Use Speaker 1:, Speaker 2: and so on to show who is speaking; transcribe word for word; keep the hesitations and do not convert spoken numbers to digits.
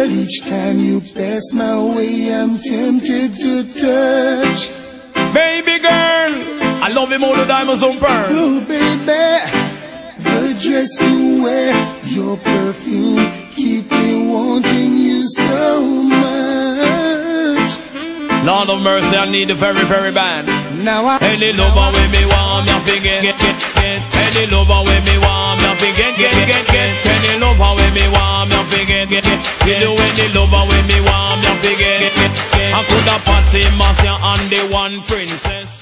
Speaker 1: But each time you pass my way, I'm tempted to touch.
Speaker 2: Baby girl, I love him all the diamonds on pearl.
Speaker 1: Oh baby, the dress you wear, your perfume, keep me wanting you so much.
Speaker 2: Lord of mercy, I need it very, very bad.
Speaker 1: Now I
Speaker 2: any lover with me want me forget, get, get, get. Any lover with me want me forget, get, get, get. Any lover with me want me forget, get, get, get. You any lover with me want me forget, get, get, get. I could have Patsy Marcia and the one princess.